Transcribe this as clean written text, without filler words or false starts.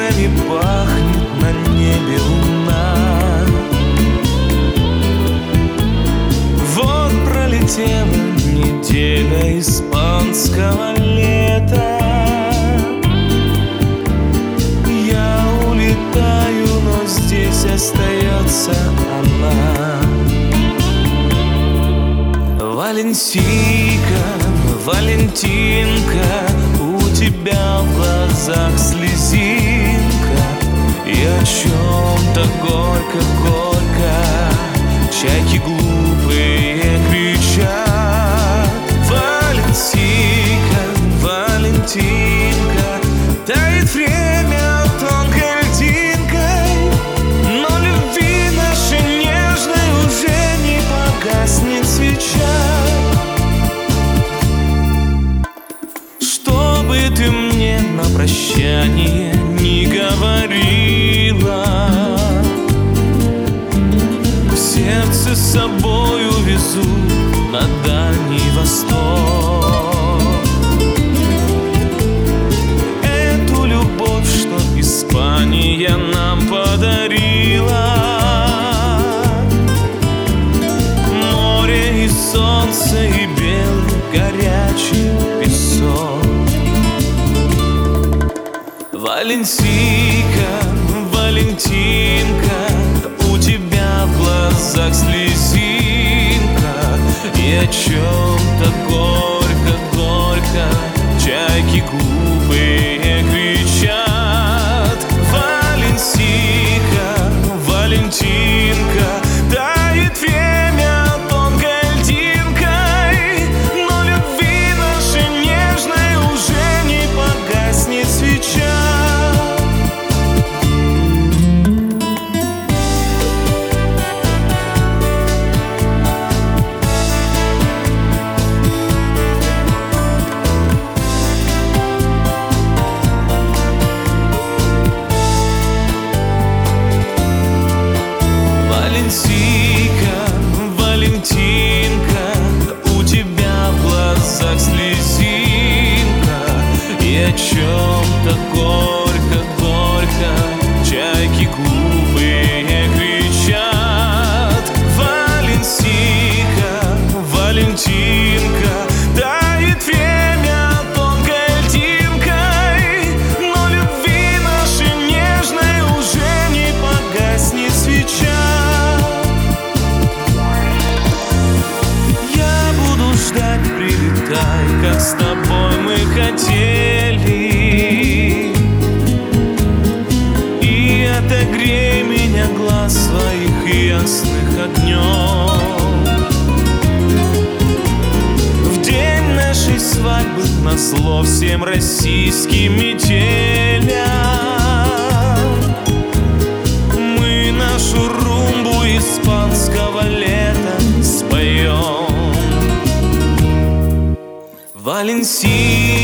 цветами пахнет на небе луна. Вот пролетела неделя испанского лета. Я улетаю, но здесь остается она. Валентинка, Валентинка, у тебя в глазах слезинка, и о чем-то горько-горько чайки глупые кричат. Валентинка, Валентинка, тает время тонкой льдинкой, но любви нашей нежной уже не погаснет свеча. Ты мне на прощание не говорила, в сердце с собой увезу на Дальний Восток. Эту любовь, что Испания нам подарила, море и солнце и белый горячий песок. Валентинка, Валентинка, у тебя в глазах слезинка, и о чем-то горько-горько чайки глупые кричат. Валентинка, Валентинка, тает время тонкой льдинкой, но любви нашей нежной уже не погаснет свеча. Валентинка, Валентинка, у тебя в глазах слезинка, и о чем-то горько-горько чайки глупые кричат. Валентинка, Валентинка, тает время тонкой льдинкой, но любви нашей нежной уже не погаснет свеча. Ждать, прилетай, как с тобой мы хотели, и отогрей меня глаз своих ясных огнем. В день нашей свадьбы назло всем российским метелям мы нашу румбу испанского лета споем. Валентинка,